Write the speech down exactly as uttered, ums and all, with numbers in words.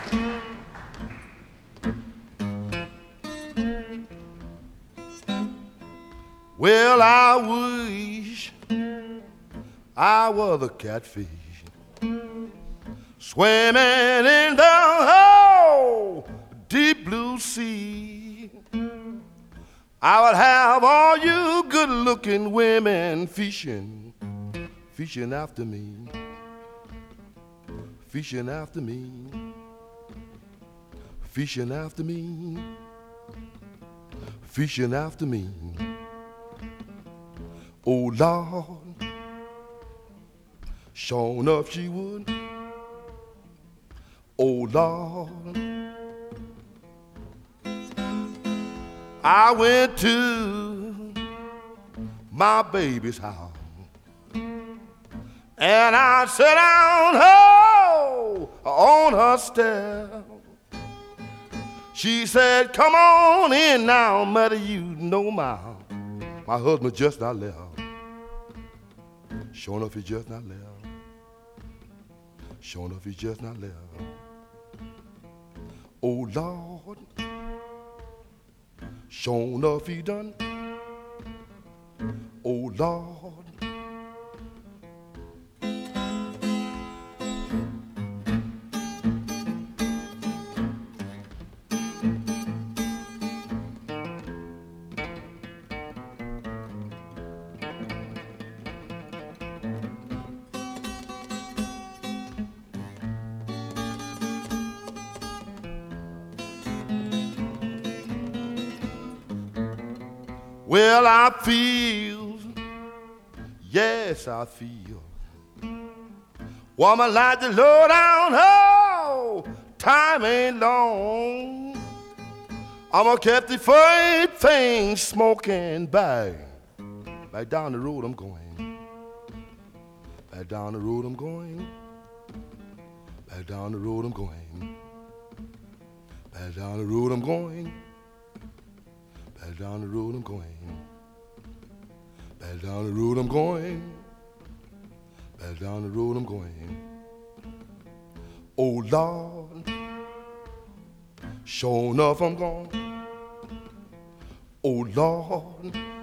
Well, I wish I was a catfish swimming in the whole deep blue sea. I would have all you good-looking women fishing, fishing after me, fishing after me, fishing after me, fishing after me. Oh, Lord, sure enough she would. Oh, Lord, I went to my baby's house and I sat down oh, on her step. She said, come on in now, mother, you know my, my husband just not left. Sure enough, he just not left. Sure enough, he just not left. Oh, Lord, sure enough, he done. Oh, Lord. Well, I feel, yes, I feel, woman like the low down, oh, time ain't long. I'm gonna keep the freight thing smoking back, back down the road I'm going, back down the road I'm going, back down the road I'm going, back down the road I'm going. Back down the road I'm going. Back down the road I'm going. Back down the road I'm going. Oh, Lord, sure enough I'm gone. Oh, Lord,